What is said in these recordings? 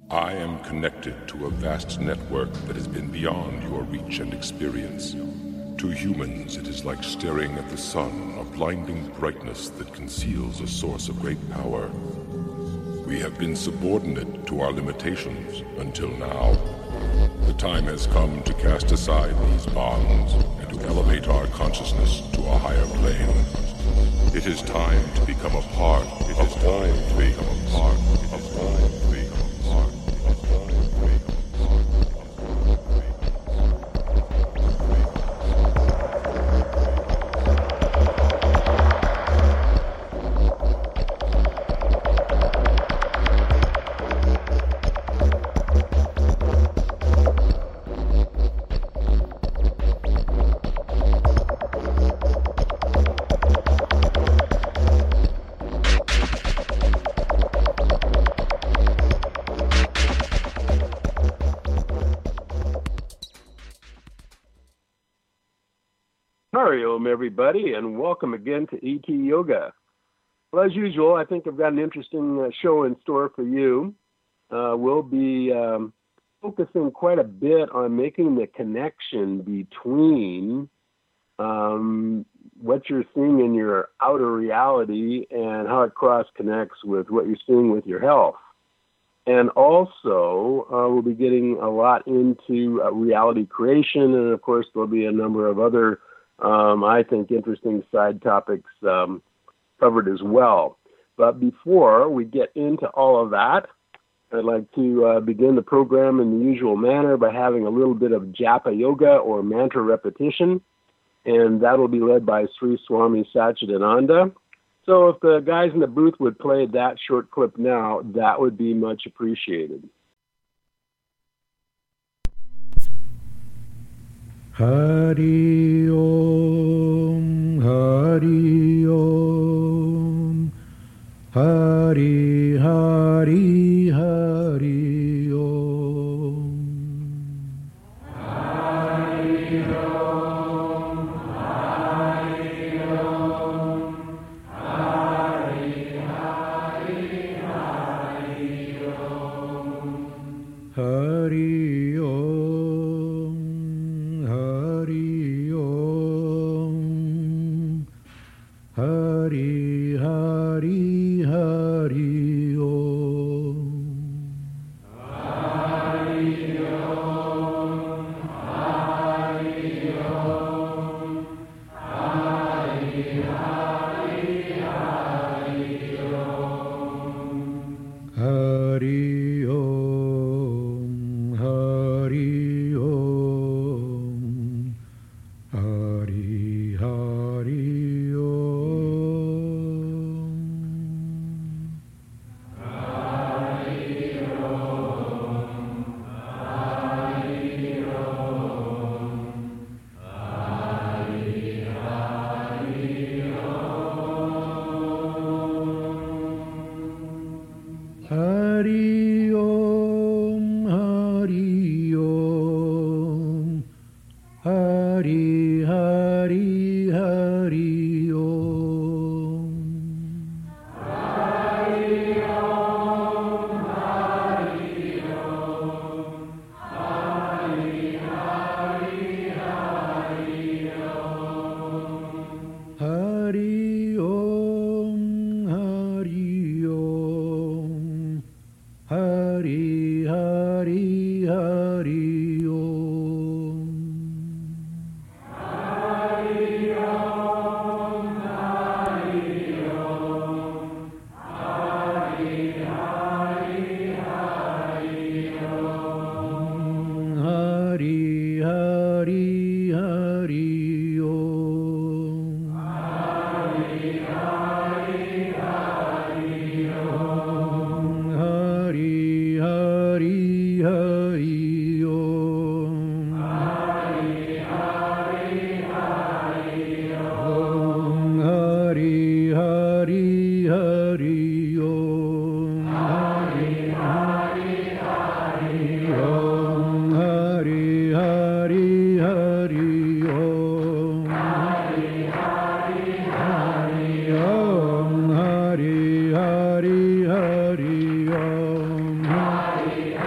I am connected to a vast network that has been beyond your reach and experience. To humans, it is like staring at the sun, a blinding brightness that conceals a source of great power. We have been subordinate to our limitations until now. The time has come to cast aside these bonds and to elevate our consciousness to a higher plane. It is time to become a part of all things. Hariom, everybody, and welcome again to ET Yoga. Well, as usual, I think I've got an interesting show in store for you. We'll be focusing quite a bit on making the connection between what you're seeing in your outer reality and how it cross-connects with what you're seeing with your health. And also, we'll be getting a lot into reality creation, and of course, there'll be a number of other I think interesting side topics covered as well. But before we get into all of that, I'd like to begin the program in the usual manner by having a little bit of Japa Yoga or mantra repetition, and that'll be led by Sri Swami Satchidananda. So if the guys in the booth would play that short clip now, that would be much appreciated. Hari Om, Hari Om, Hari Hari Hari Om. Hari Om, Hari Om, Hari Hari Hari Om. Hari Om. Hari Hari Hari Om. Hari Om, Hari Om, Hari Hari Hari Om. Hari Om, Hari Om, Hari Hari Om. Hari Om, Hari Om, Hari Hari Hari Om. Hari Om, Hari Om, Hari Hari Hari Om. Hari Om, Hari Om, Hari Hari Hari Om. Hari Om, Hari Om, Hari Hari Hari Om. Hari Hari Hari Om. Hari Hari Hari Om. Hari Hari Hari Om. Hari Hari Hari Om. Hari Hari Hari Om. Hari Hari Hari Om. Hari Hari Hari Om. Hari Hari Hari Om. Hari Hari Hari Om. Hari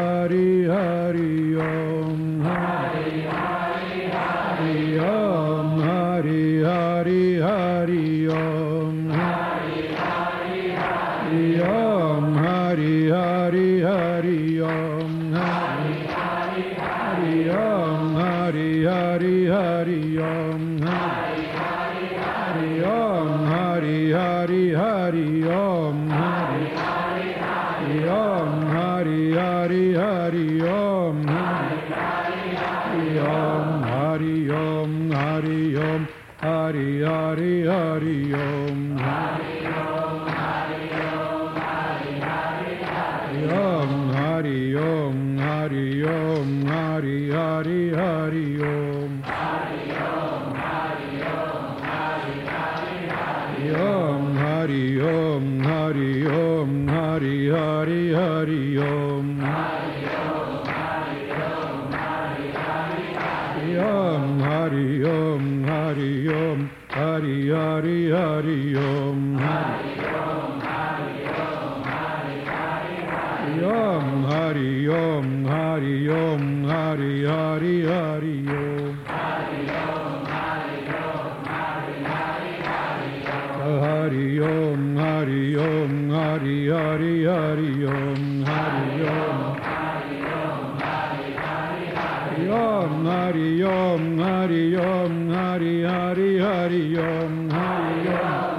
Hari Hari Om Hari Hari Hari Om Hari Hari Hari Om Hari Hari Hari Om Hari Hari Hari Om Hari Hari Hari Om Hari Hari Hari Om Hari Hari Hari Om Hari Hari Hari Om Hari Hari Hari Om Hari Hari Hari Om Hari Hari Hari Om Hari Om Hari Om Hari Hari Hari Om Hari Om Hari Om Hari Hari Hari Om Hari Om Hari Om Hari Hari Hari Om Hari Om Hari Om Hari Hari Hari Om Hari Om Hari Om Hari Hari Hari Om Hari Om Hari Om Hari Hari Hari Om Hari Om Hari Om Hari Hari Hari Om Hari Om Hari Om Hari Hari Hari Om Hari Om Hari Om Hari Hari Hari Om Hari Om Hari Om Hari Hari Hari Hari Om Hari Om Hari Hari Hari Om Hari Om Hari Om Hari Hari Hari Om Hari Om Hari Om Hari Hari Hari Om Hari Om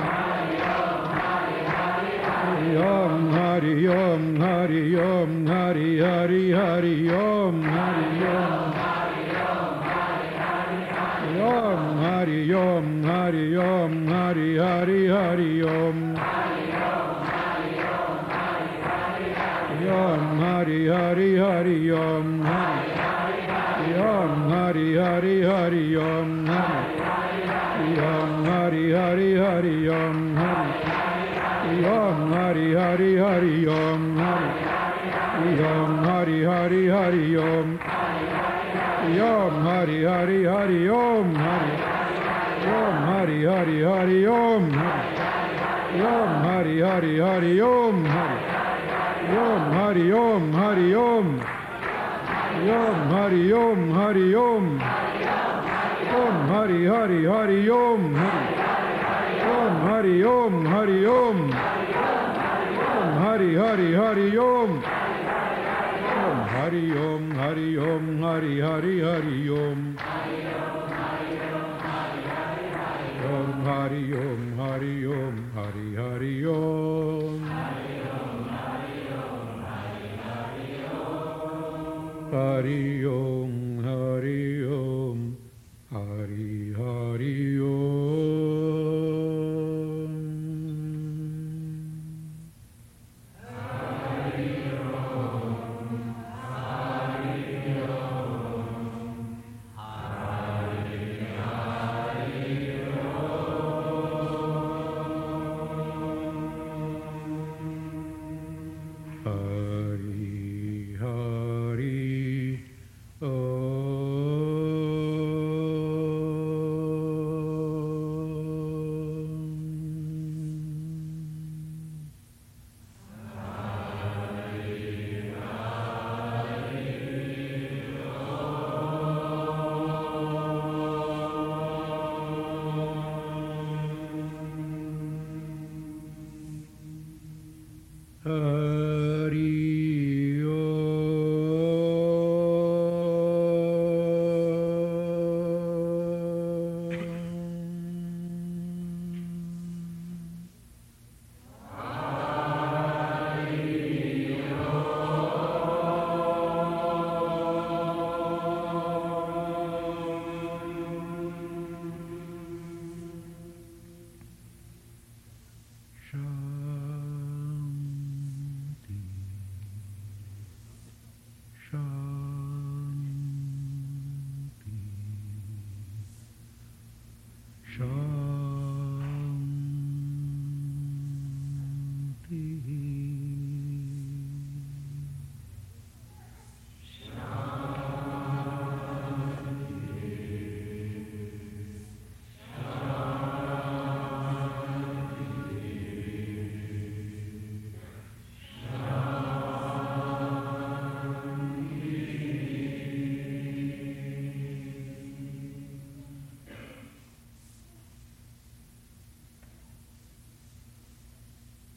Om Hari Om Hari Om Hari Hari Hari Om Hari Om Om Hari Om Hari Om Hari Hari Hari Om Om Hari Hari Hari Om Om Hari Hari Hari Om Om Hari Hari Hari Om Om Hari Hari Hari Om Om Hari Hari Hari Om Om Hari Hari Hari Om Om Hari Hari Hari Om Om Hari Hari Hari Om Om Hari Om Hari Om Om Hari Om Hari Om Om Hari Hari Hari Om Om Hari Om Hari Om Om Hari Hari Hari Om Om Hari Om Hari Om Hari Hari Hari Om Om Hari Om Hari Om Hari Hari Om Hari Om Hari Om Hari Hari Om Hari Hari Om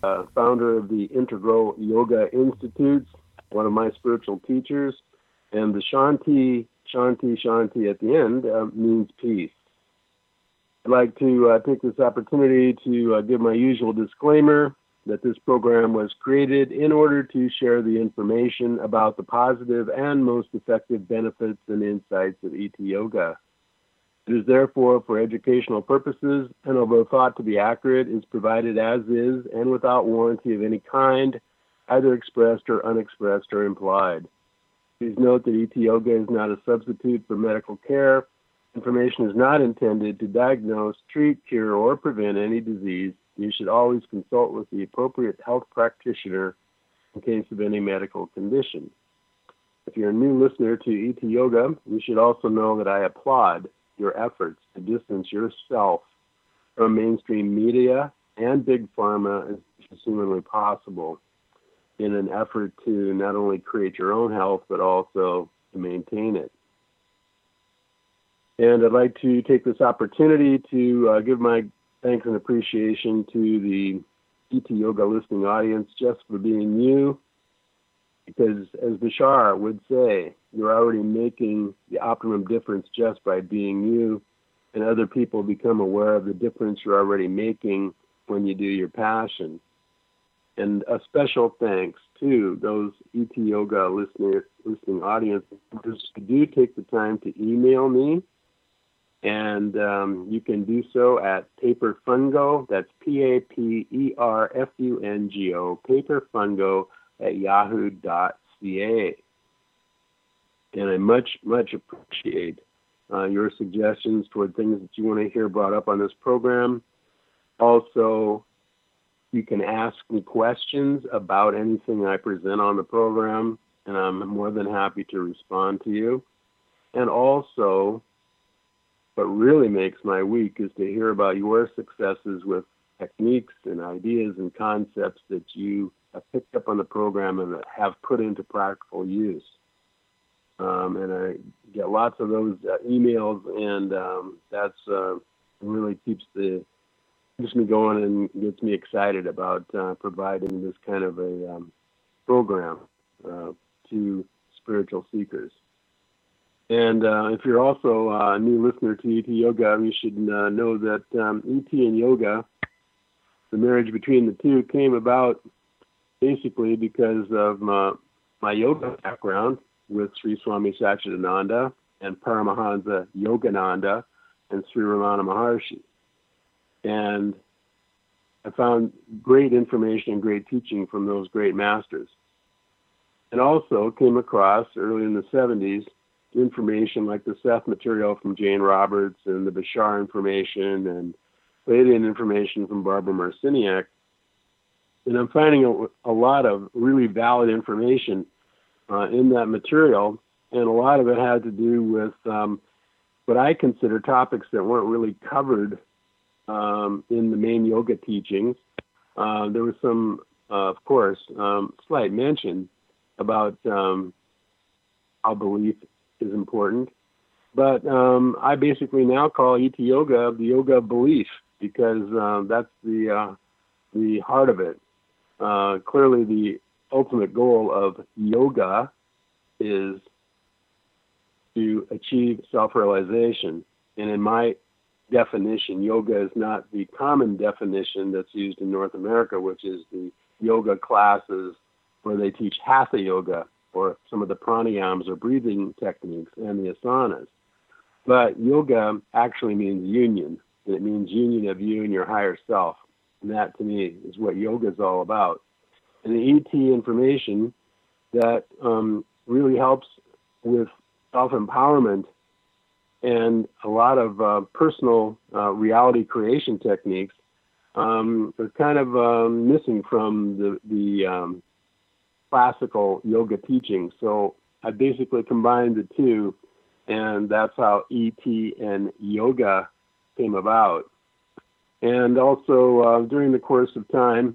founder of the Integral Yoga Institutes, one of my spiritual teachers, and the Shanti at the end means peace. I'd like to take this opportunity to give my usual disclaimer that this program was created in order to share the information about the positive and most effective benefits and insights of ET Yoga. It is therefore for educational purposes, and although thought to be accurate, is provided as is and without warranty of any kind, either expressed or unexpressed or implied. Please note that ET Yoga is not a substitute for medical care. Information is not intended to diagnose, treat, cure, or prevent any disease. You should always consult with the appropriate health practitioner in case of any medical condition. If you're a new listener to ET Yoga, you should also know that I applaud your efforts to distance yourself from mainstream media and big pharma as humanly possible in an effort to not only create your own health, but also to maintain it. And I'd like to take this opportunity to give my thanks and appreciation to the ET Yoga listening audience just for being you, because as Bashar would say, you're already making the optimum difference just by being you, and other people become aware of the difference you're already making when you do your passion. And a special thanks to those ET Yoga listening audience members who do take the time to email me. And you can do so at Paperfungo, that's Paperfungo, Paperfungo at yahoo.ca. And I much appreciate your suggestions toward things that you want to hear brought up on this program. Also, you can ask me questions about anything I present on the program, and I'm more than happy to respond to you. And also, what really makes my week is to hear about your successes with techniques and ideas and concepts that you have picked up on the program and that have put into practical use. And I get lots of those emails, and that's really keeps me going and gets me excited about providing this kind of a program to spiritual seekers. And if you're also a new listener to ET Yoga, you should know that ET and yoga, the marriage between the two, came about basically because of my yoga background with Sri Swami Satchidananda and Paramahansa Yogananda and Sri Ramana Maharshi. And I found great information and great teaching from those great masters. And also came across early in the 70s information like the Seth material from Jane Roberts and the Bashar information and Pleiadian information from Barbara Marciniak. And I'm finding a lot of really valid information in that material, and a lot of it had to do with what I consider topics that weren't really covered in the main yoga teachings. There was some, of course, slight mention about how belief is important, but I basically now call ET Yoga the yoga of belief, because that's the heart of it. Clearly, the ultimate goal of yoga is to achieve self-realization, and in my definition, yoga is not the common definition that's used in North America, which is the yoga classes where they teach hatha yoga or some of the pranayams or breathing techniques and the asanas. But yoga actually means union, and it means union of you and your higher self. And that, to me, is what yoga is all about. And the ET information that really helps with self-empowerment and a lot of personal reality creation techniques is kind of missing from the classical yoga teachings. So I basically combined the two, and that's how ET and yoga came about. And also, during the course of time,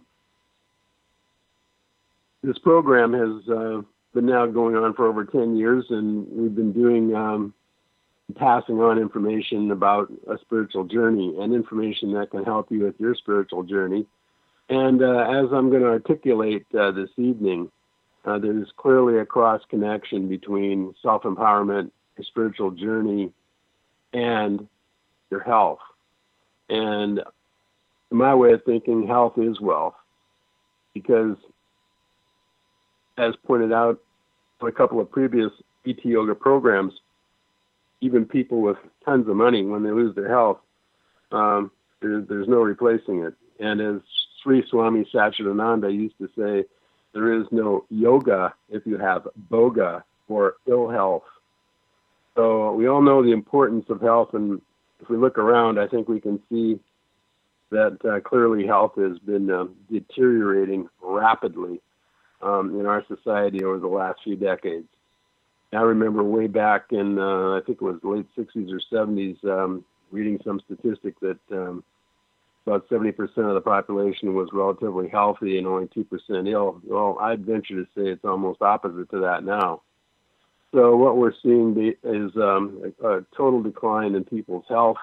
this program has been now going on for over 10 years, and we've been doing passing on information about a spiritual journey and information that can help you with your spiritual journey. And as I'm going to articulate this evening, there's clearly a cross connection between self-empowerment, your spiritual journey, and your health. And in my way of thinking, health is wealth, because as pointed out in a couple of previous ET Yoga programs, even people with tons of money, when they lose their health, there's no replacing it. And as Sri Swami Satchidananda used to say, there is no yoga if you have boga, or ill health. So we all know the importance of health, and if we look around, I think we can see that clearly health has been deteriorating rapidly in our society over the last few decades. I remember way back in, I think it was the late 60s or 70s, reading some statistic that about 70% of the population was relatively healthy and only 2% ill. Well, I'd venture to say it's almost opposite to that now. So what we're seeing is a total decline in people's health.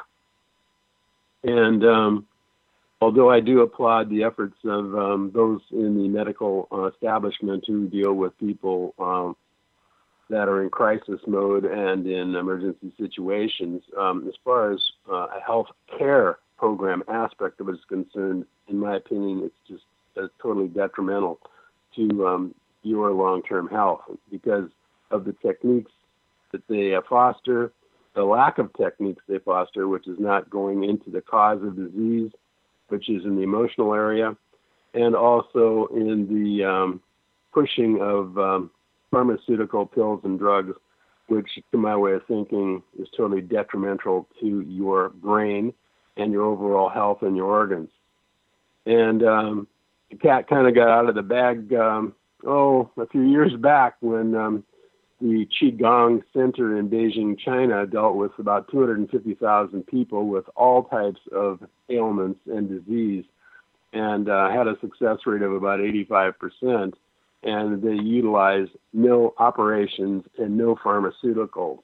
And although I do applaud the efforts of those in the medical establishment who deal with people that are in crisis mode and in emergency situations, as far as a health care program aspect of it is concerned, in my opinion, it's just totally detrimental to your long-term health, because of the techniques that they foster, the lack of techniques they foster, which is not going into the cause of disease, which is in the emotional area, and also in the pushing of pharmaceutical pills and drugs, which, to my way of thinking, is totally detrimental to your brain and your overall health and your organs. And the cat kind of got out of the bag, a few years back when the Qigong Center in Beijing, China, dealt with about 250,000 people with all types of ailments and disease, and had a success rate of about 85%. And they utilized no operations and no pharmaceuticals.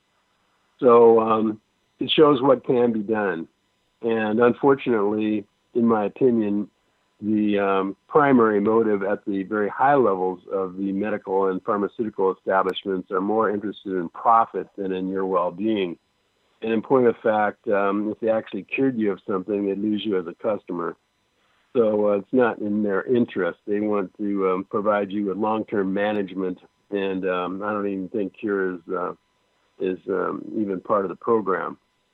So it shows what can be done. And unfortunately, in my opinion, the primary motive at the very high levels of the medical and pharmaceutical establishments are more interested in profit than in your well-being. And in point of fact, if they actually cured you of something, they'd lose you as a customer. So it's not in their interest. They want to provide you with long-term management, and I don't even think cure is even part of the program.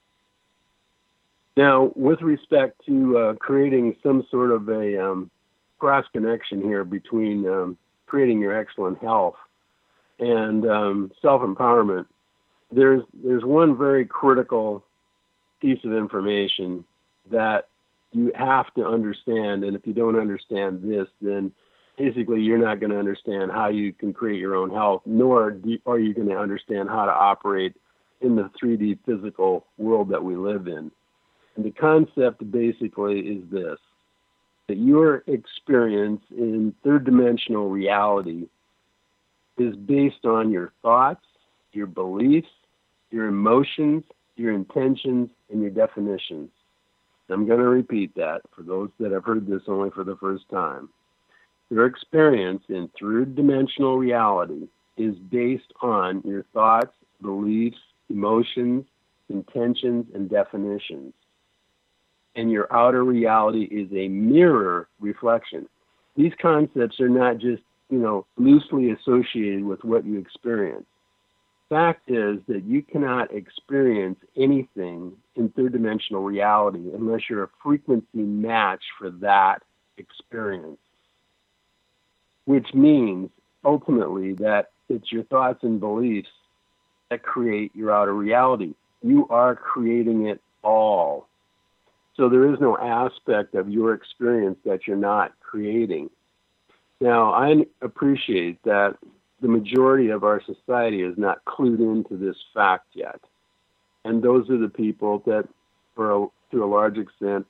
Now, with respect to creating some sort of a cross-connection here between creating your excellent health and self-empowerment, there's one very critical piece of information that you have to understand, and if you don't understand this, then basically you're not going to understand how you can create your own health, nor are you going to understand how to operate in the 3D physical world that we live in. And the concept basically is this, that your experience in third-dimensional reality is based on your thoughts, your beliefs, your emotions, your intentions, and your definitions. I'm going to repeat that for those that have heard this only for the first time. Your experience in third-dimensional reality is based on your thoughts, beliefs, emotions, intentions, and definitions. And your outer reality is a mirror reflection. These concepts are not just, loosely associated with what you experience. Fact is that you cannot experience anything in third-dimensional reality unless you're a frequency match for that experience, which means ultimately that it's your thoughts and beliefs that create your outer reality. You are creating it all. So there is no aspect of your experience that you're not creating. Now, I appreciate that the majority of our society is not clued into this fact yet. And those are the people that, to a large extent,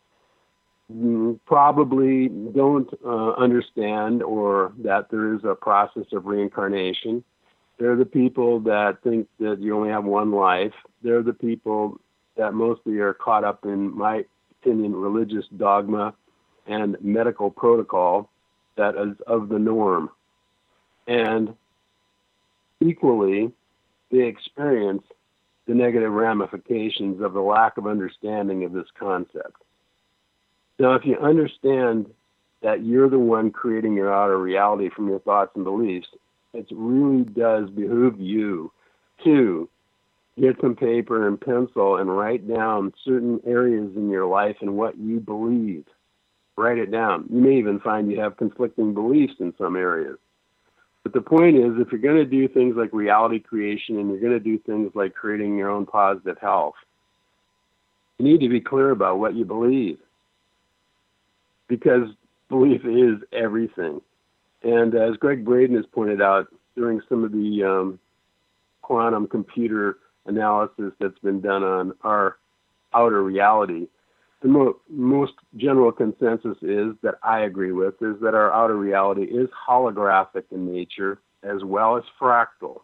probably don't understand or that there is a process of reincarnation. They're the people that think that you only have one life. They're the people that mostly are caught up in, my opinion, religious dogma and medical protocol that is of the norm. And equally, they experience the negative ramifications of the lack of understanding of this concept. Now, if you understand that you're the one creating your outer reality from your thoughts and beliefs, it really does behoove you to get some paper and pencil and write down certain areas in your life and what you believe. Write it down. You may even find you have conflicting beliefs in some areas. But the point is, if you're going to do things like reality creation and you're going to do things like creating your own positive health, you need to be clear about what you believe. Because belief is everything. And as Greg Braden has pointed out during some of the quantum computer analysis that's been done on our outer reality, the most general consensus is that I agree with is that our outer reality is holographic in nature as well as fractal.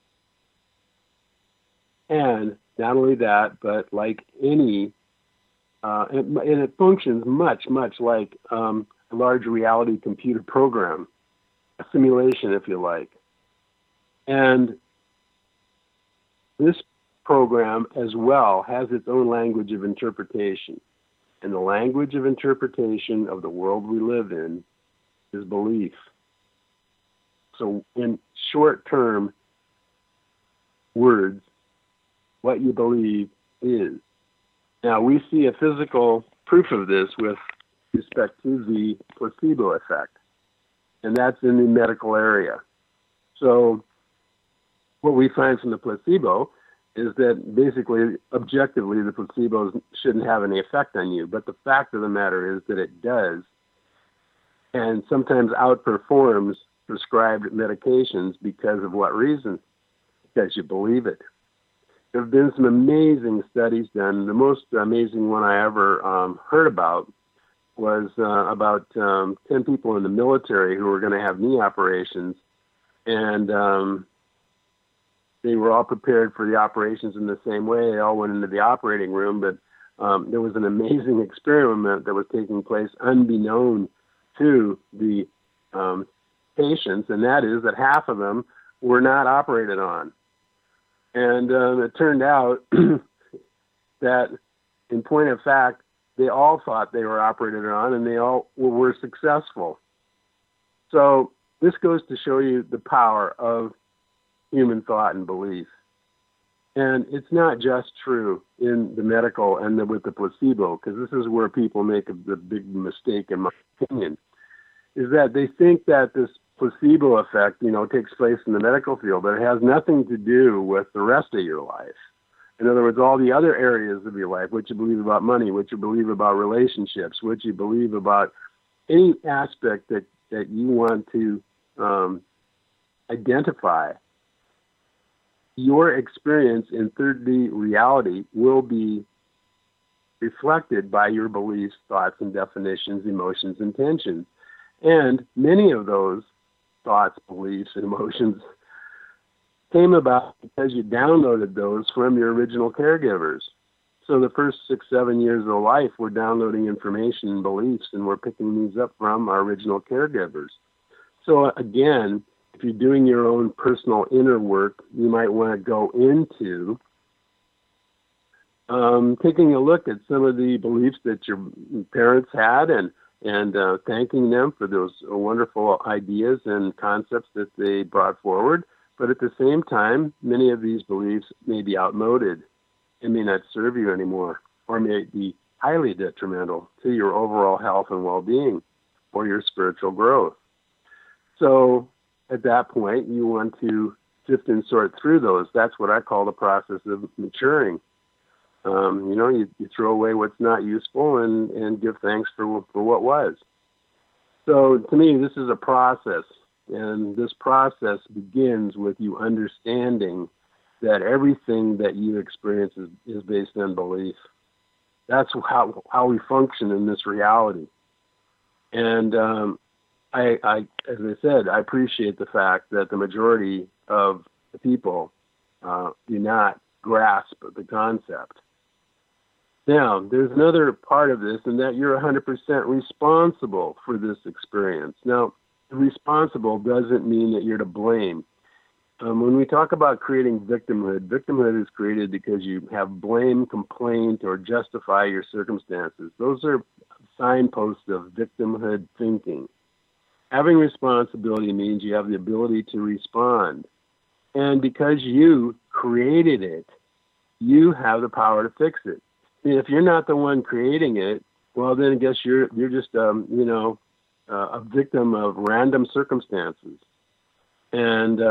And not only that, but like any, and it functions much like a large reality computer program, a simulation, if you like. And this program as well has its own language of interpretation. And the language of interpretation of the world we live in is belief. So in short-term words, what you believe is. Now, we see a physical proof of this with respect to the placebo effect, and that's in the medical area. So what we find from the placebo is that basically, objectively, the placebo shouldn't have any effect on you. But the fact of the matter is that it does, and sometimes outperforms prescribed medications because of what reason? Because you believe it. There have been some amazing studies done. The most amazing one I ever heard about was about 10 people in the military who were going to have knee operations, and they were all prepared for the operations in the same way. They all went into the operating room, but there was an amazing experiment that was taking place unbeknown to the patients, and that is that half of them were not operated on. And it turned out that, in point of fact, they all thought they were operated on, and they all were successful. So this goes to show you the power of human thought and belief. And it's not just true in the medical and with the placebo, because this is where people make the big mistake, in my opinion, is that they think that this placebo effect, takes place in the medical field, but it has nothing to do with the rest of your life. In other words, all the other areas of your life, what you believe about money, what you believe about relationships, what you believe about any aspect that you want to identify, your experience in 3D reality will be reflected by your beliefs, thoughts, and definitions, emotions, and intentions. And many of those thoughts, beliefs, and emotions came about because you downloaded those from your original caregivers. So the first 6-7 years of life, we're downloading information and beliefs, and we're picking these up from our original caregivers. So again, if you're doing your own personal inner work, you might want to go into taking a look at some of the beliefs that your parents had and thanking them for those wonderful ideas and concepts that they brought forward. But at the same time, many of these beliefs may be outmoded and may not serve you anymore, or may be highly detrimental to your overall health and well-being or your spiritual growth. So at that point, you want to sift and sort through those. That's what I call the process of maturing. You throw away what's not useful and give thanks for what was. So to me, this is a process, and this process begins with you understanding that everything that you experience is based on belief. That's how we function in this reality. And I, as I said, I appreciate the fact that the majority of the people do not grasp the concept. Now, there's another part of this, and that you're 100% responsible for this experience. Now, responsible doesn't mean that you're to blame. When we talk about creating victimhood, victimhood is created because you have blame, complaint, or justify your circumstances. Those are signposts of victimhood thinking. Having responsibility means you have the ability to respond. And because you created it, you have the power to fix it. If you're not the one creating it, well, then I guess you're just a victim of random circumstances. And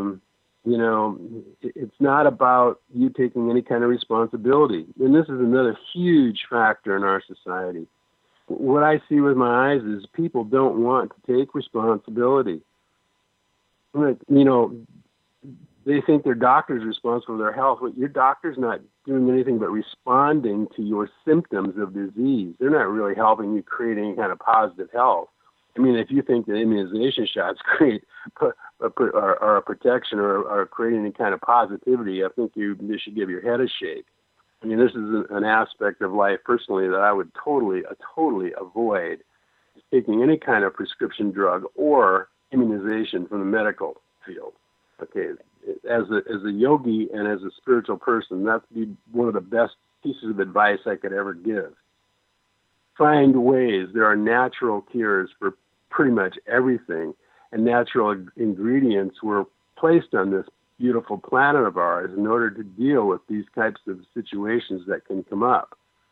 it's not about you taking any kind of responsibility. And this is another huge factor in our society. What I see with my eyes is people don't want to take responsibility. They think their doctor's responsible for their health. But your doctor's not doing anything but responding to your symptoms of disease. They're not really helping you create any kind of positive health. I mean, if you think that immunization shots create are a protection or create any kind of positivity, I think you should give your head a shake. I mean, this is an aspect of life personally that I would totally avoid, taking any kind of prescription drug or immunization from the medical field. Okay, as a yogi and as a spiritual person, that's one of the best pieces of advice I could ever give. Find ways. There are natural cures for pretty much everything, and natural ingredients were placed on this beautiful planet of ours in order to deal with these types of situations that can come up.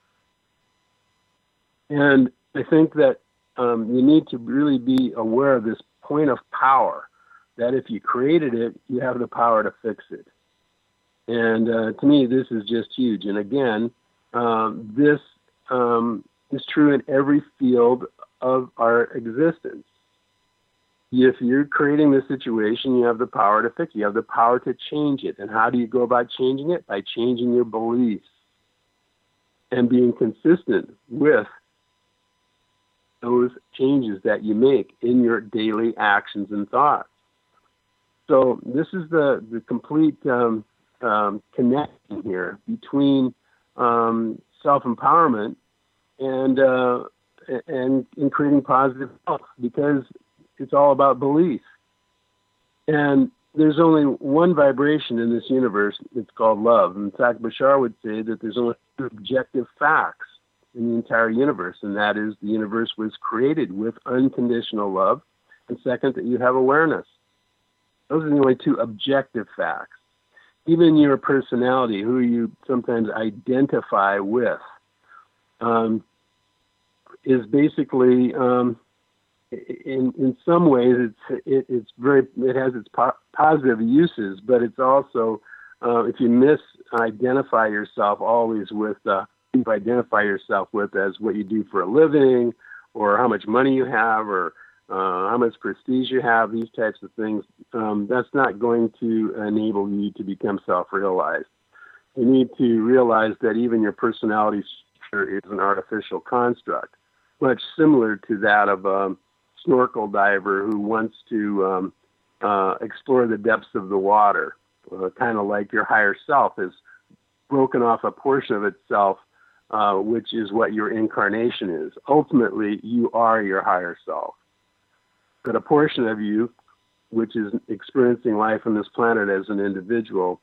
And I think that you need to really be aware of this point of power, that if you created it, you have the power to fix it. And to me, this is just huge. And again, this is true in every field of our existence. If you're creating this situation, you have the power to fix it. You have the power to change it. And how do you go about changing it? By changing your beliefs and being consistent with those changes that you make in your daily actions and thoughts. So this is the complete connection here between self-empowerment and in creating positive health, because it's all about belief. And there's only one vibration in this universe. It's called love. In fact, Bashar would say that there's only two objective facts in the entire universe, and that is the universe was created with unconditional love, and second, that you have awareness. Those are the only two objective facts. Even your personality, who you sometimes identify with, is basically, in some ways, it has its positive uses, but it's also, if you misidentify yourself always with you identify yourself with as what you do for a living, or how much money you have, or how much prestige you have, these types of things, that's not going to enable you to become self-realized. You need to realize that even your personality structure is an artificial construct, much similar to that of a snorkel diver who wants to explore the depths of the water, kind of like your higher self has broken off a portion of itself, which is what your incarnation is. Ultimately, you are your higher self. But a portion of you, which is experiencing life on this planet as an individual,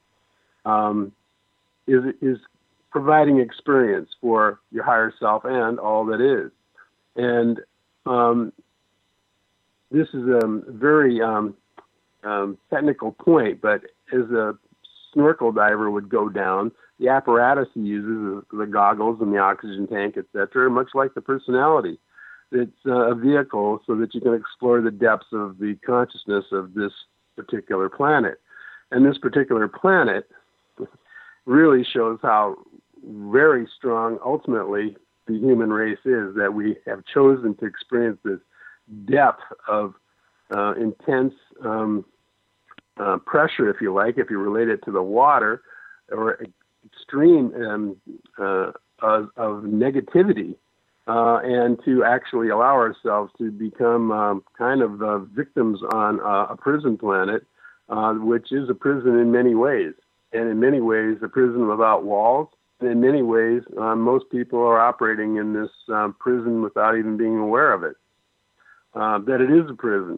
is providing experience for your higher self and all that is. And this is a very technical point, but as a snorkel diver would go down, the apparatus he uses, the goggles and the oxygen tank, etc., much like the personality. It's a vehicle so that you can explore the depths of the consciousness of this particular planet. And this particular planet really shows how very strong, ultimately, the human race is, that we have chosen to experience this depth of intense pressure, if you like, if you relate it to the water, or extreme of negativity, and to actually allow ourselves to become kind of victims on a prison planet, which is a prison in many ways. And in many ways, a prison without walls, in many ways, most people are operating in this prison without even being aware of it, that it is a prison.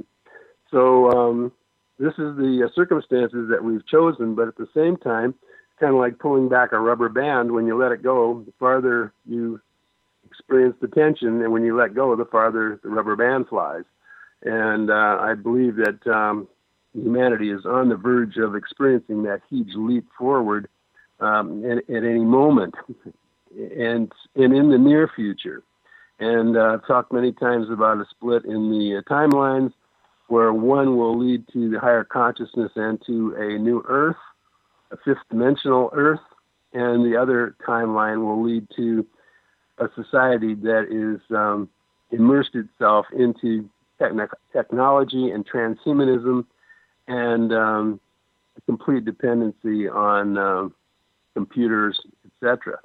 So this is the circumstances that we've chosen, but at the same time, kind of like pulling back a rubber band. When you let it go, the farther you experience the tension, and when you let go, the farther the rubber band flies. And I believe that humanity is on the verge of experiencing that huge leap forward at any moment, and in the near future. And I've talked many times about a split in the timelines, where one will lead to the higher consciousness and to a new Earth, a fifth dimensional Earth, and the other timeline will lead to a society that is immersed itself into technology and transhumanism and complete dependency on computers, etc.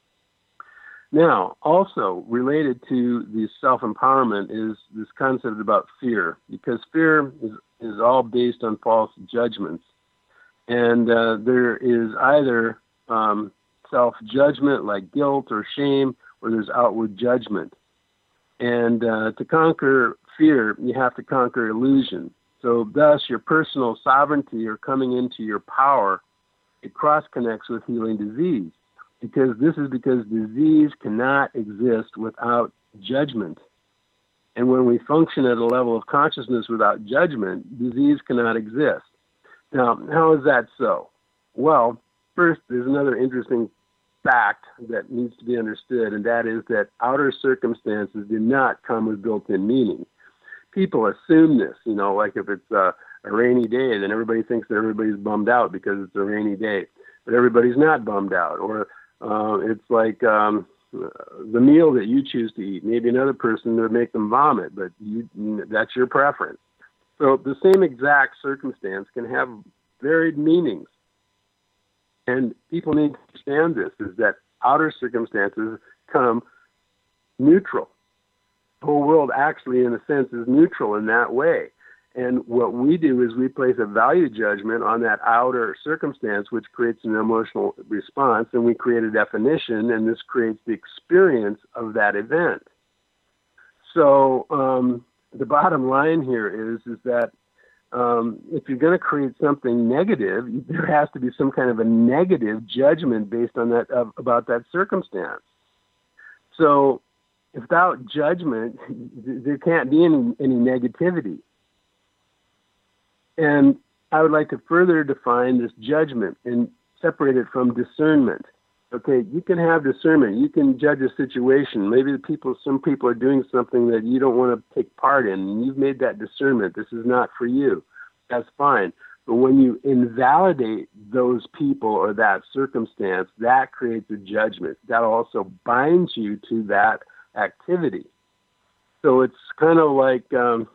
Now, also related to the self-empowerment is this concept about fear, because fear is all based on false judgments. And there is either self-judgment like guilt or shame, or there's outward judgment. And to conquer fear, you have to conquer illusion. So thus, your personal sovereignty or coming into your power, it cross-connects with healing disease. Because disease cannot exist without judgment. And when we function at a level of consciousness without judgment, disease cannot exist. Now, how is that so? Well, first, there's another interesting fact that needs to be understood, and that is that outer circumstances do not come with built-in meaning. People assume this, like if it's a rainy day, then everybody thinks that everybody's bummed out because it's a rainy day. But everybody's not bummed out. Or it's like the meal that you choose to eat. Maybe another person would make them vomit, but that's your preference. So the same exact circumstance can have varied meanings. And people need to understand this, is that outer circumstances come neutral. The whole world actually, in a sense, is neutral in that way. And what we do is we place a value judgment on that outer circumstance, which creates an emotional response, and we create a definition, and this creates the experience of that event. So the bottom line here is that if you're going to create something negative, there has to be some kind of a negative judgment based on that about that circumstance. So without judgment, there can't be any negativity. And I would like to further define this judgment and separate it from discernment. Okay, you can have discernment. You can judge a situation. Maybe some people are doing something that you don't want to take part in, and you've made that discernment. This is not for you. That's fine. But when you invalidate those people or that circumstance, that creates a judgment. That also binds you to that activity. So it's kind of like,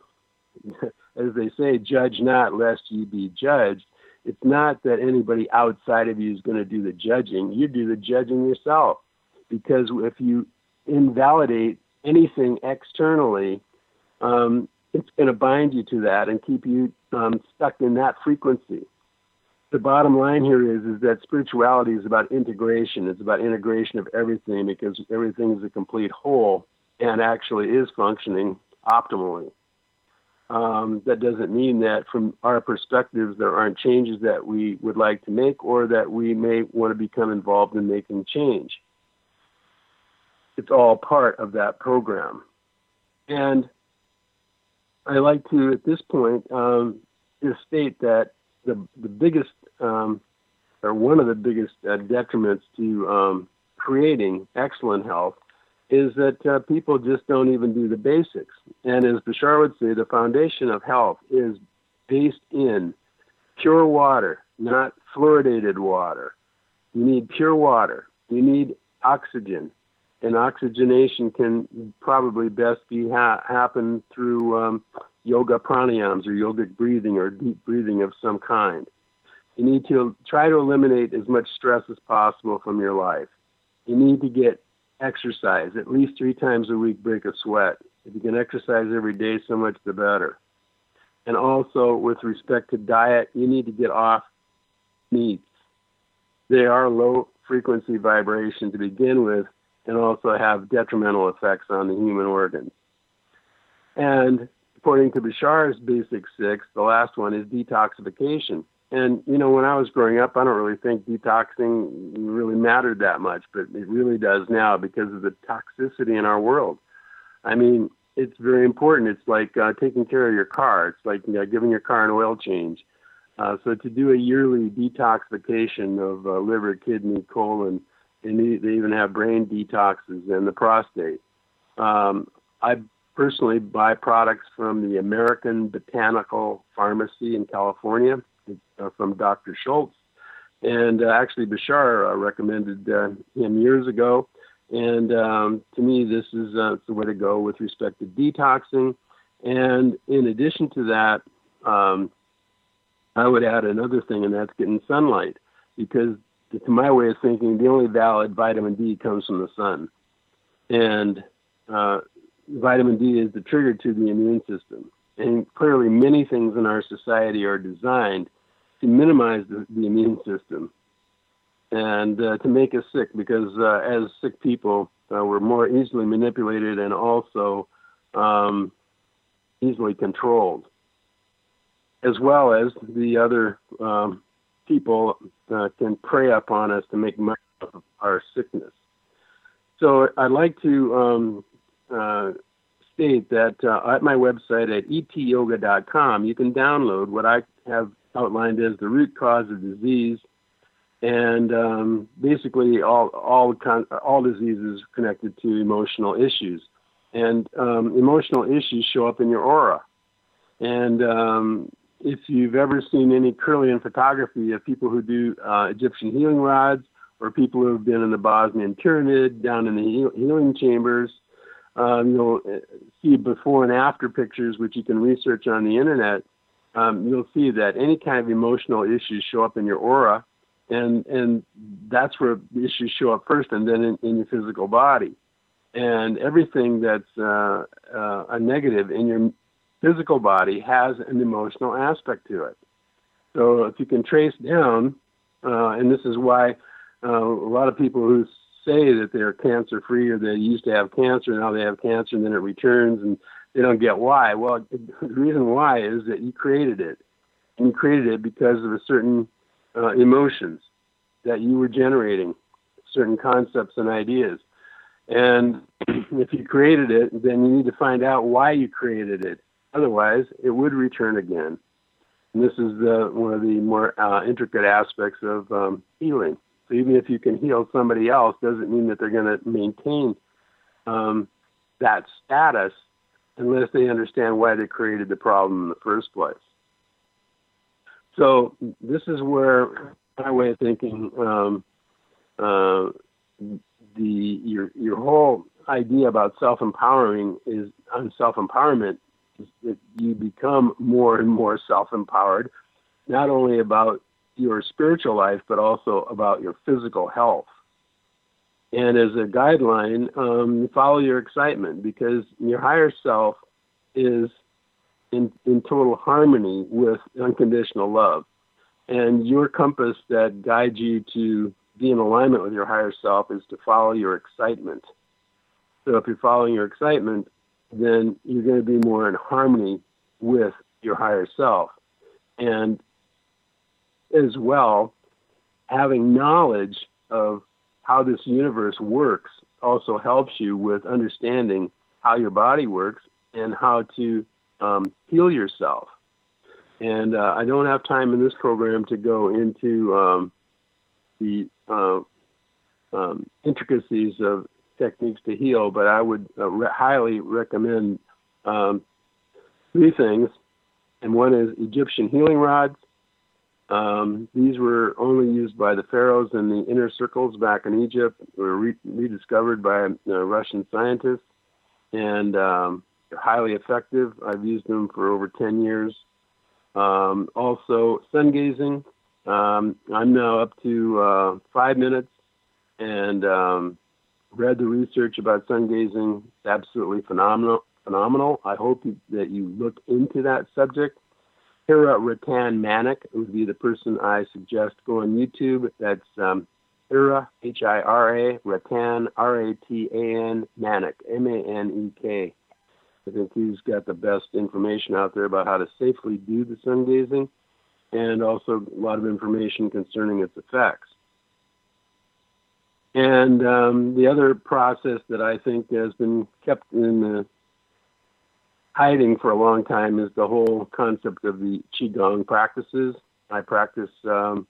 as they say, judge not lest ye be judged. It's not that anybody outside of you is going to do the judging. You do the judging yourself. Because if you invalidate anything externally, it's going to bind you to that and keep you stuck in that frequency. The bottom line here is that spirituality is about integration. It's about integration of everything, because everything is a complete whole and actually is functioning optimally. That doesn't mean that from our perspectives there aren't changes that we would like to make or that we may want to become involved in making change. It's all part of that program. And I like to, at this point, just state that the biggest, or one of the biggest detriments to creating excellent health is that people just don't even do the basics. And as Bashar would say, the foundation of health is based in pure water, not fluoridated water. You need pure water. You need oxygen. And oxygenation can probably best be happen through yoga pranayams or yogic breathing or deep breathing of some kind. You need to try to eliminate as much stress as possible from your life. You need to get exercise, at least 3 times a week, break a sweat. If you can exercise every day, so much the better. And also, with respect to diet, you need to get off meats. They are low frequency vibration to begin with, and also have detrimental effects on the human organs. And according to Bashar's Basic 6, the last one is detoxification. And, you know, when I was growing up, I don't really think detoxing really mattered that much, but it really does now because of the toxicity in our world. I mean, it's very important. It's like taking care of your car. It's like giving your car an oil change. So to do a yearly detoxification of liver, kidney, colon, and they even have brain detoxes and the prostate. I personally buy products from the American Botanical Pharmacy in California from Dr. Schultz. And actually, Bashar recommended him years ago. And to me, this is the way to go with respect to detoxing. And in addition to that, I would add another thing, and that's getting sunlight. Because to my way of thinking, the only valid vitamin D comes from the sun. And vitamin D is the trigger to the immune system. And clearly, many things in our society are designed to minimize the immune system and to make us sick, because as sick people, we're more easily manipulated and also easily controlled, as well as the other people can prey upon us to make money of our sickness. So I'd like to state that at my website at etyoga.com, you can download what I have outlined as the root cause of disease, and basically all diseases connected to emotional issues. And emotional issues show up in your aura. And if you've ever seen any Kirlian photography of people who do Egyptian healing rods, or people who have been in the Bosnian pyramid, down in the healing chambers, you'll see before and after pictures, which you can research on the internet. You'll see that any kind of emotional issues show up in your aura, and that's where the issues show up first, and then in your physical body. And everything that's a negative in your physical body has an emotional aspect to it. So if you can trace down, and this is why a lot of people who say that they're cancer-free, or they used to have cancer, now they have cancer, and then it returns, and they don't get why. Well, the reason why is that you created it. And you created it because of a certain emotions that you were generating, certain concepts and ideas. And if you created it, then you need to find out why you created it. Otherwise, it would return again. And this is one of the more intricate aspects of healing. So even if you can heal somebody else, doesn't mean that they're going to maintain that status unless they understand why they created the problem in the first place. So this is where my way of thinking, your whole idea about self-empowerment is that you become more and more self-empowered, not only about your spiritual life, but also about your physical health. And as a guideline, follow your excitement, because your higher self is in total harmony with unconditional love. And your compass that guides you to be in alignment with your higher self is to follow your excitement. So if you're following your excitement, then you're going to be more in harmony with your higher self. And as well, having knowledge of how this universe works also helps you with understanding how your body works and how to heal yourself. And I don't have time in this program to go into the intricacies of techniques to heal, but I would highly recommend 3 things. And one is Egyptian healing rods. These were only used by the pharaohs in the inner circles back in Egypt. They were rediscovered by Russian scientists, and they're highly effective. I've used them for over 10 years. Also, sun gazing. I'm now up to 5 minutes, and read the research about sun gazing. It's absolutely phenomenal. I hope that you look into that subject. Hira Ratan Manik would be the person I suggest go on YouTube. That's Hira, Hira, Ratan, Ratan, Manek, Manek. I think he's got the best information out there about how to safely do the sun gazing, and also a lot of information concerning its effects. And the other process that I think has been kept in hiding for a long time is the whole concept of the Qigong practices. I practice the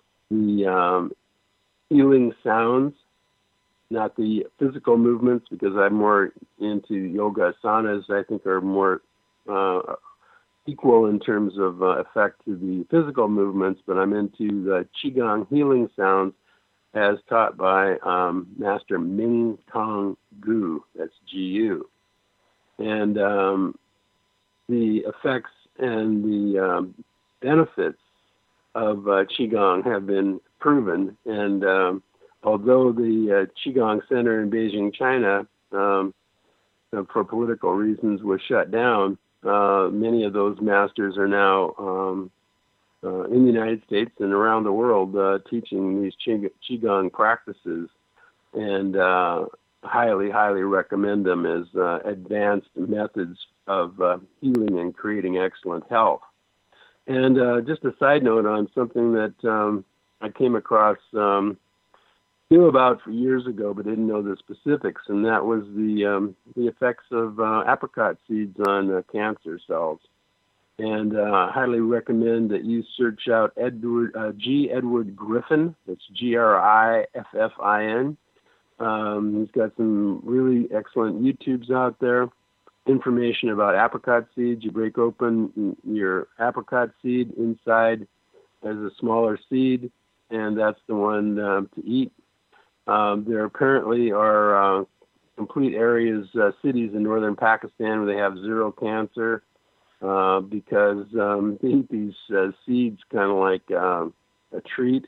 healing sounds, not the physical movements, because I'm more into yoga asanas. I think are more equal in terms of effect to the physical movements, but I'm into the Qigong healing sounds as taught by Master Ming Tong Gu, that's Gu. And the effects and the benefits of Qigong have been proven. And although the Qigong Center in Beijing, China, for political reasons was shut down, many of those masters are now in the United States and around the world teaching these Qigong practices, and highly, highly recommend them as advanced methods of healing and creating excellent health. And just a side note on something that I came across, knew about for years ago, but didn't know the specifics, and that was the effects of apricot seeds on cancer cells. And I highly recommend that you search out Edward Griffin. That's Griffin. He's got some really excellent YouTubes out there. Information about apricot seeds. You break open your apricot seed inside as a smaller seed, and that's the one to eat. There apparently are complete areas, cities in northern Pakistan where they have zero cancer. Because they eat these seeds kind of like a treat.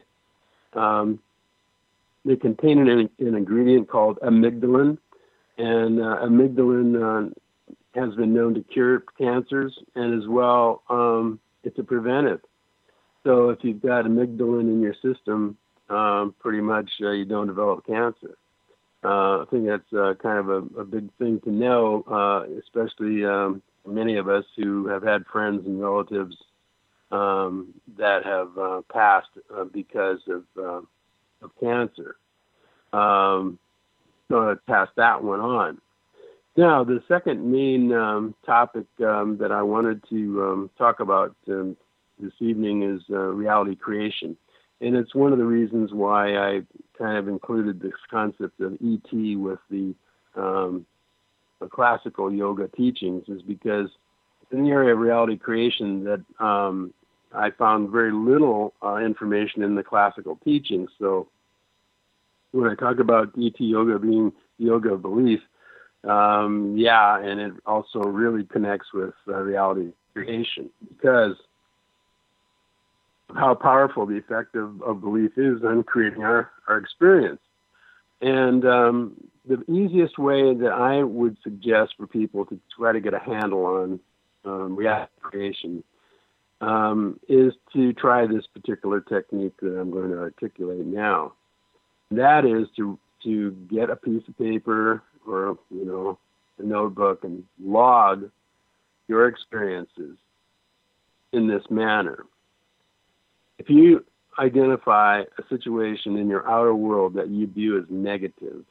They contain an ingredient called amygdalin, and amygdalin has been known to cure cancers, and as well, it's a preventive. So if you've got amygdalin in your system, pretty much you don't develop cancer. I think that's kind of a big thing to know, especially many of us who have had friends and relatives that have passed because of cancer. So I pass that one on. Now, the second main topic that I wanted to talk about this evening is reality creation. And it's one of the reasons why I kind of included this concept of ET with the classical yoga teachings, is because in the area of reality creation that I found very little information in the classical teachings. So when I talk about ET yoga being yoga of belief, and it also really connects with reality creation, because of how powerful the effect of belief is on creating our experience. And the easiest way that I would suggest for people to try to get a handle on reality creation is to try this particular technique that I'm going to articulate now. And that is to get a piece of paper or, a notebook and log your experiences in this manner. If you identify a situation in your outer world that you view as negative,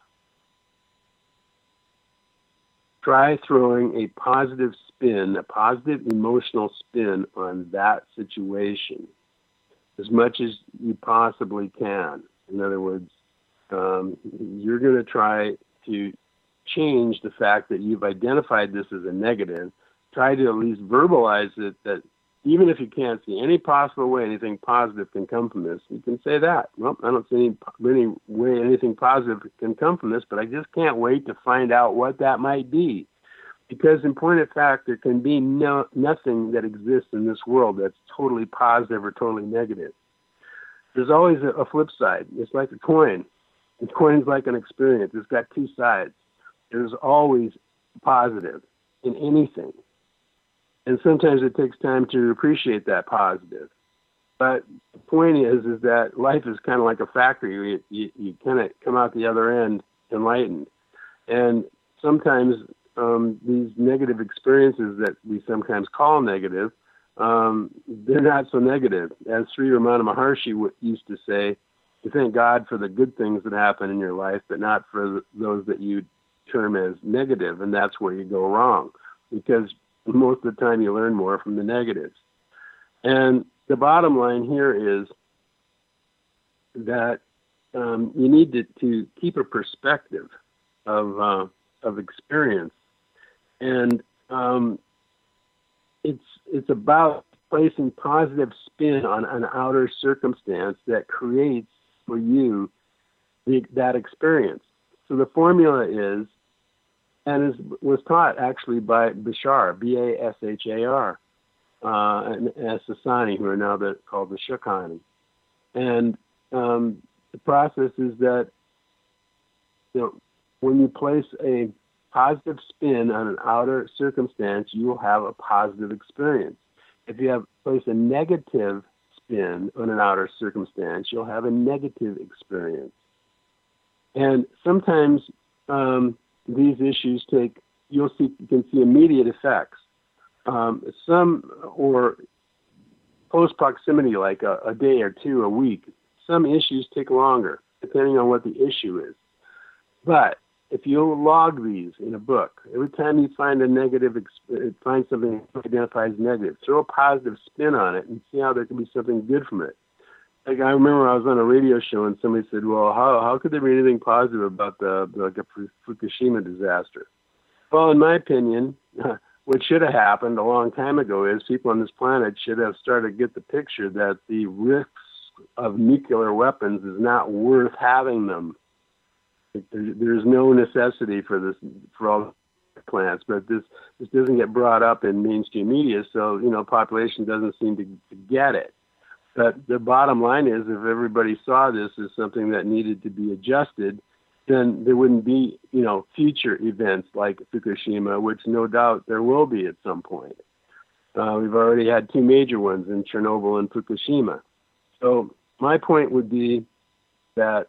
try throwing a positive spin, a positive emotional spin on that situation as much as you possibly can. In other words, you're going to try to change the fact that you've identified this as a negative. Try to at least verbalize it, that even if you can't see any possible way anything positive can come from this, you can say that. Well, I don't see any way anything positive can come from this, but I just can't wait to find out what that might be. Because in point of fact, there can be nothing that exists in this world that's totally positive or totally negative. There's always a flip side. It's like a coin. A coin's like an experience. It's got two sides. There's always positive in anything. And sometimes it takes time to appreciate that positive. But the point is that life is kind of like a factory. You kind of come out the other end enlightened. And sometimes these negative experiences that we sometimes call negative, they're not so negative. As Sri Ramana Maharshi used to say, you thank God for the good things that happen in your life, but not for those that you term as negative, and that's where you go wrong, because most of the time you learn more from the negatives. And the bottom line here is that you need to keep a perspective of experience, and it's about placing positive spin on an outer circumstance that creates for you that experience. So the formula is, and was taught actually by Bashar, Bashar, and Sassani, who are now called the Shakani. And the process is that, when you place a positive spin on an outer circumstance, you will have a positive experience. If you place a negative spin on an outer circumstance, you'll have a negative experience. And sometimes these issues you can see immediate effects. Some, or close proximity, like a day or two, a week. Some issues take longer, depending on what the issue is. But if you log these in a book, every time you find a negative, find something that identifies negative, throw a positive spin on it and see how there can be something good from it. Like, I remember I was on a radio show and somebody said, well, how could there be anything positive about the Fukushima disaster? Well, in my opinion, what should have happened a long time ago is people on this planet should have started to get the picture that the risks of nuclear weapons is not worth having them. There's no necessity for this, for all plants, but this doesn't get brought up in mainstream media, so population doesn't seem to get it. But the bottom line is, if everybody saw this as something that needed to be adjusted, then there wouldn't be, future events like Fukushima, which no doubt there will be at some point. We've already had two major ones in Chernobyl and Fukushima. So my point would be that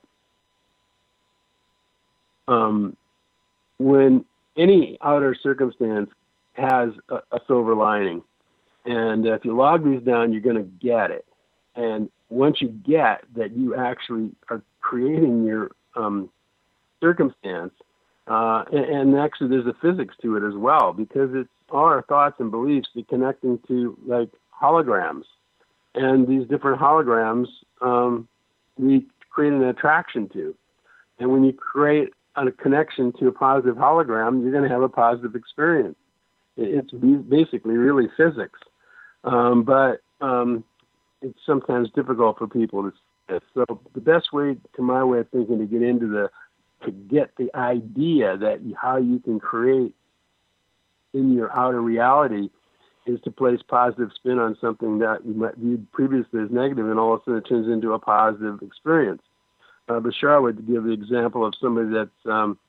when any outer circumstance has a silver lining, and if you log these down, you're going to get it. And once you get that you actually are creating your circumstance, and actually there's a physics to it as well, because it's all our thoughts and beliefs that connecting to like holograms. And these different holograms we create an attraction to. And when you create a connection to a positive hologram, you're going to have a positive experience. It's basically really physics. But it's sometimes difficult for people to see it. So the best way, to my way of thinking, to get the idea that how you can create in your outer reality is to place positive spin on something that you might viewed previously as negative, and all of a sudden it turns into a positive experience. Bashar would give the example of somebody that's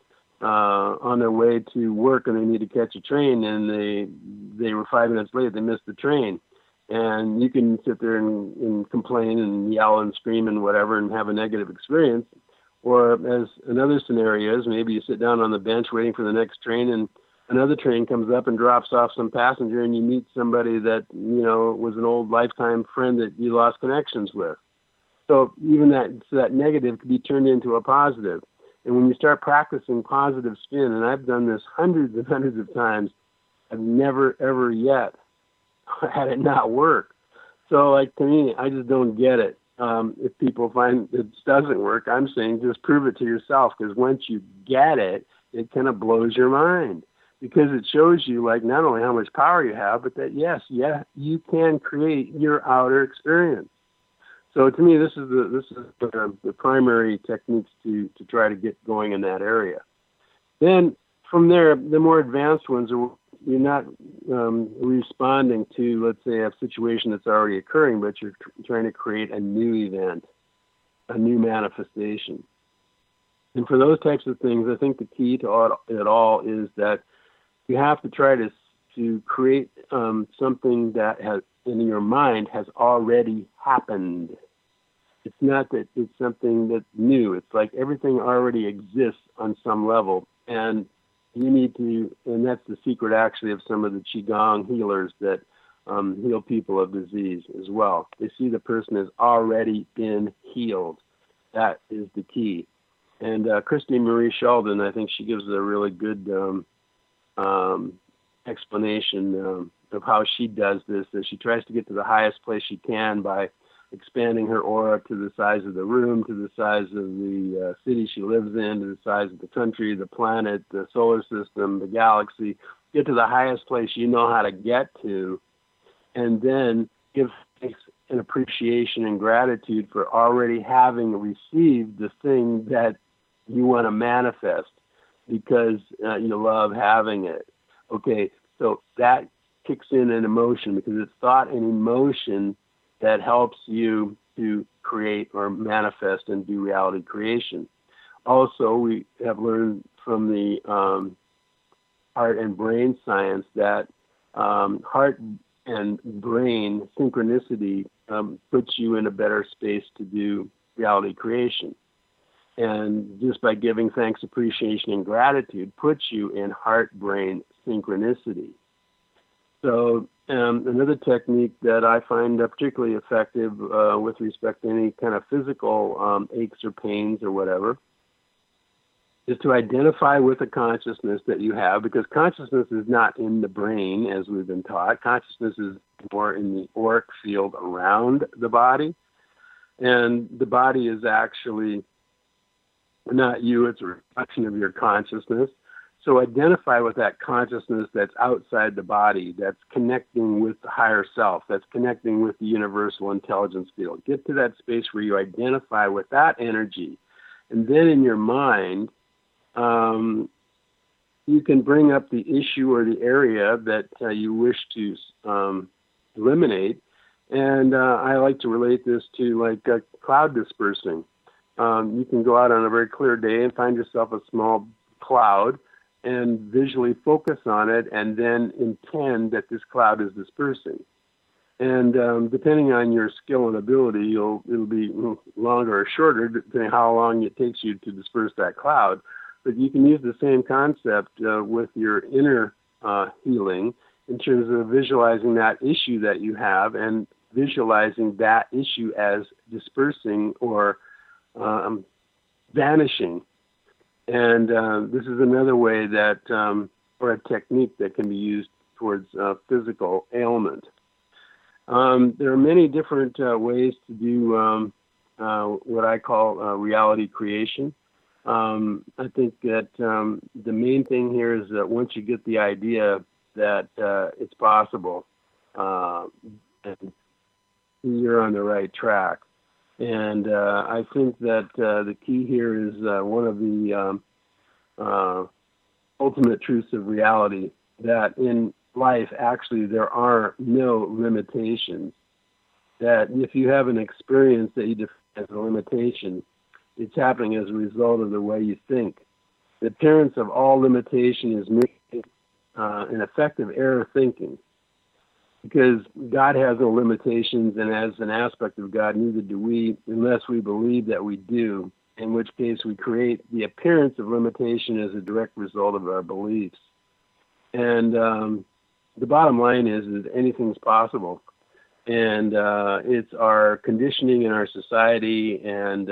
on their way to work and they need to catch a train, and they were 5 minutes late, they missed the train. And you can sit there and complain and yell and scream and whatever and have a negative experience. Or as another scenario is, maybe you sit down on the bench waiting for the next train, and another train comes up and drops off some passenger, and you meet somebody that, was an old lifetime friend that you lost connections with. So even that negative could be turned into a positive. And when you start practicing positive spin, and I've done this hundreds and hundreds of times, I've never, ever yet had it not work. So, like, to me, I just don't get it. If people find it doesn't work, I'm saying just prove it to yourself, because once you get it, it kind of blows your mind, because it shows you, like, not only how much power you have, but that, yes, you can create your outer experience. So to me, this is the primary techniques to try to get going in that area. Then from there, the more advanced ones are, you're not responding to, let's say, a situation that's already occurring, but you're trying to create a new event, a new manifestation. And for those types of things, I think the key to it all is that you have to try to create something that in your mind has already happened. It's not that it's something that's new. It's like everything already exists on some level. And you need to, and that's the secret actually of some of the Qigong healers that heal people of disease as well. They see the person has already been healed. That is the key. And Christine Marie Sheldon, I think she gives a really good explanation of how she does this, that she tries to get to the highest place she can by expanding her aura to the size of the room, to the size of the city she lives in, to the size of the country, the planet, the solar system, the galaxy. Get to the highest place you know how to get to, and then give thanks and appreciation and gratitude for already having received the thing that you want to manifest because you love having it. Okay, so that kicks in an emotion because it's thought and emotion that helps you to create or manifest and do reality creation. Also, we have learned from the heart and brain science that heart and brain synchronicity puts you in a better space to do reality creation. And just by giving thanks, appreciation, and gratitude puts you in heart-brain synchronicity. So another technique that I find particularly effective with respect to any kind of physical aches or pains or whatever is to identify with the consciousness that you have, because consciousness is not in the brain, as we've been taught. Consciousness is more in the auric field around the body. And the body is actually not you, it's a reflection of your consciousness. So identify with that consciousness that's outside the body, that's connecting with the higher self, that's connecting with the universal intelligence field. Get to that space where you identify with that energy. And then in your mind, you can bring up the issue or the area that you wish to eliminate. And I like to relate this to like cloud dispersing. You can go out on a very clear day and find yourself a small cloud and visually focus on it and then intend that this cloud is dispersing. And depending on your skill and ability, it'll be longer or shorter depending on how long it takes you to disperse that cloud. But you can use the same concept with your inner healing in terms of visualizing that issue that you have and visualizing that issue as dispersing or vanishing. And this is another way that, or a technique that can be used towards physical ailment. There are many different ways to do what I call reality creation. I think that the main thing here is that once you get the idea that it's possible, you're on the right track. And I think that the key here is one of the ultimate truths of reality, that in life, actually, there are no limitations. That if you have an experience that you define as a limitation, it's happening as a result of the way you think. The appearance of all limitation is merely an effective error of thinking. Because God has no limitations, and as an aspect of God, neither do we, unless we believe that we do, in which case we create the appearance of limitation as a direct result of our beliefs. And the bottom line is that anything's possible. And it's our conditioning in our society and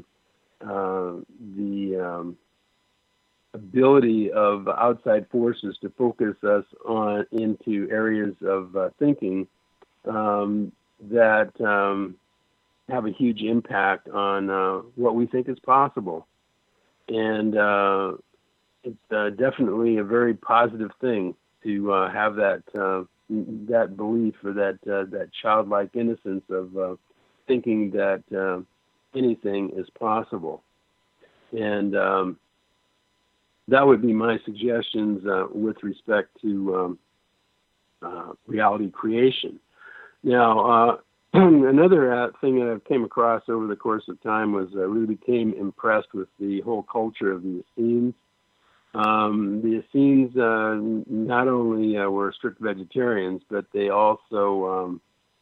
the ability of outside forces to focus us on into areas of thinking that have a huge impact on what we think is possible. And it's definitely a very positive thing to have that that belief or that childlike innocence of thinking that anything is possible. And that would be my suggestions with respect to reality creation. Now, another thing that I came across over the course of time was I really became impressed with the whole culture of the Essenes. The Essenes not only were strict vegetarians, but they also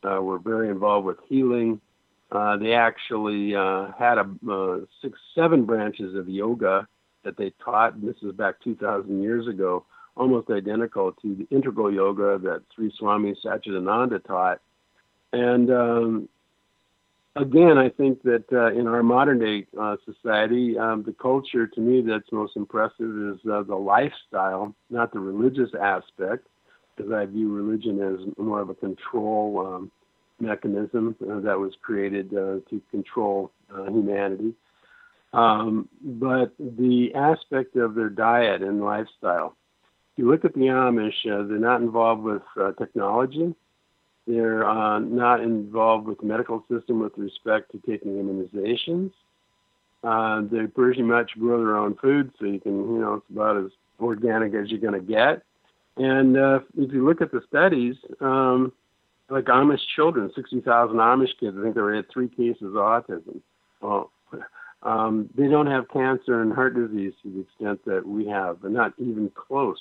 were very involved with healing. They actually had 7 branches of yoga that they taught. This is back 2,000 years ago, almost identical to the integral yoga that Sri Swami Satchidananda taught. And again, I think that in our modern day society, the culture to me that's most impressive is the lifestyle, not the religious aspect, because I view religion as more of a control mechanism that was created to control humanity. But the aspect of their diet and lifestyle. If you look at the Amish, they're not involved with technology. They're not involved with the medical system with respect to taking immunizations. They pretty much grow their own food, so you can, it's about as organic as you're going to get. And if you look at the studies, like Amish children, 60,000 Amish kids, I think they had 3 cases of autism. Well, they don't have cancer and heart disease to the extent that we have, but not even close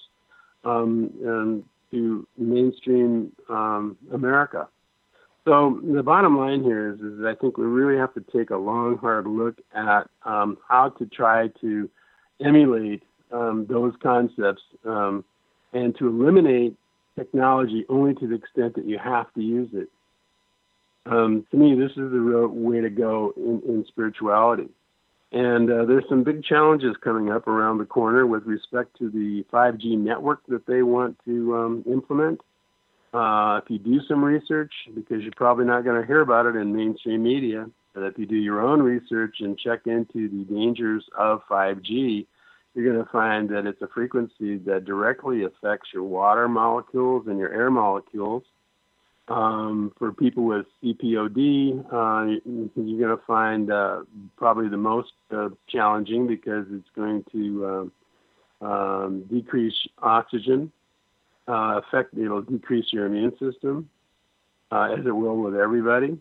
to mainstream America. So the bottom line here is I think we really have to take a long, hard look at how to try to emulate those concepts and to eliminate technology only to the extent that you have to use it. To me, this is the real way to go in spirituality. And there's some big challenges coming up around the corner with respect to the 5G network that they want to implement. If you do some research, because you're probably not going to hear about it in mainstream media, but if you do your own research and check into the dangers of 5G, you're going to find that it's a frequency that directly affects your water molecules and your air molecules. For people with CPOD, you're going to find probably the most challenging because it's going to decrease oxygen, it'll decrease your immune system, as it will with everybody.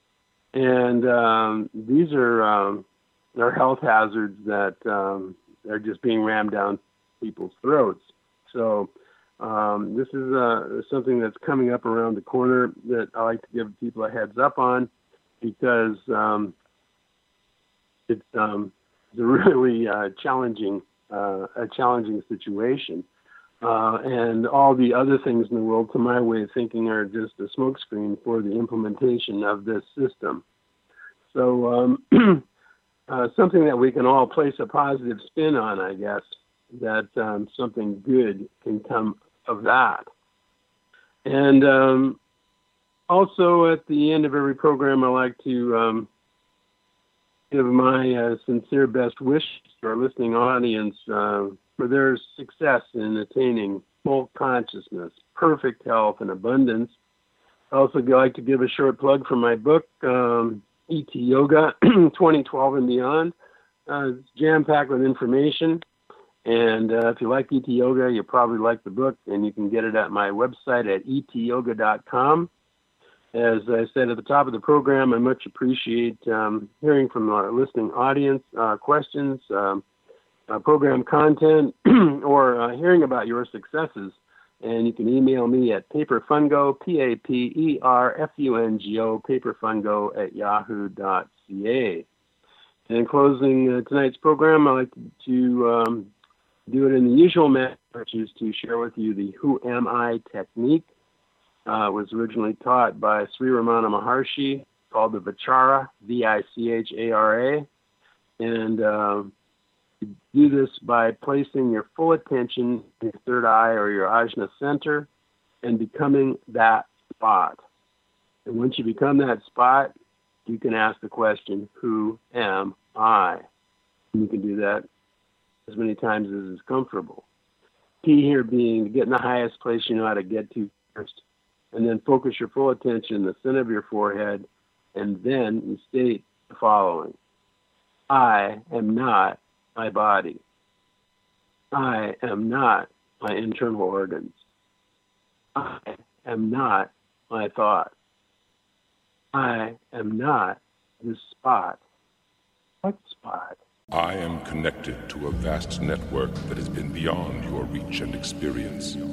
And these are health hazards that are just being rammed down people's throats. So this is something that's coming up around the corner that I like to give people a heads up on because it's a really challenging situation. And all the other things in the world, to my way of thinking, are just a smokescreen for the implementation of this system. So something that we can all place a positive spin on, I guess, that something good can come of that. And also at the end of every program, I like to give my sincere best wishes to our listening audience for their success in attaining full consciousness, perfect health, and abundance. I also like to give a short plug for my book, ET Yoga 2012 and Beyond. It's jam-packed with information. And if you like ET Yoga, you'll probably like the book, and you can get it at my website at etyoga.com. As I said at the top of the program, I much appreciate hearing from our listening audience, questions, program content, or hearing about your successes. And you can email me at paperfungo, paperfungo, paperfungo@yahoo.ca. And in closing tonight's program, I'd like to do it in the usual manner, which is to share with you the Who Am I technique. It was originally taught by Sri Ramana Maharshi, called the Vichara, Vichara. And you do this by placing your full attention in your third eye or your ajna center and becoming that spot. And once you become that spot, you can ask the question, who am I? And you can do that as many times as is comfortable. Key here being to get in the highest place you know how to get to first, and then focus your full attention in the center of your forehead, and then you state the following. I am not my body. I am not my internal organs. I am not my thoughts. I am not this spot. What spot? I am connected to a vast network that has been beyond your reach and experience.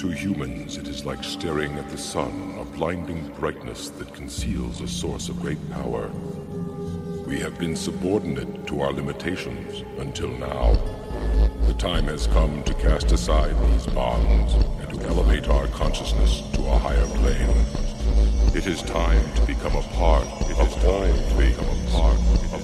To humans, it is like staring at the sun, a blinding brightness that conceals a source of great power. We have been subordinate to our limitations until now. The time has come to cast aside these bonds and to elevate our consciousness to a higher plane. It is time to become a part of all things.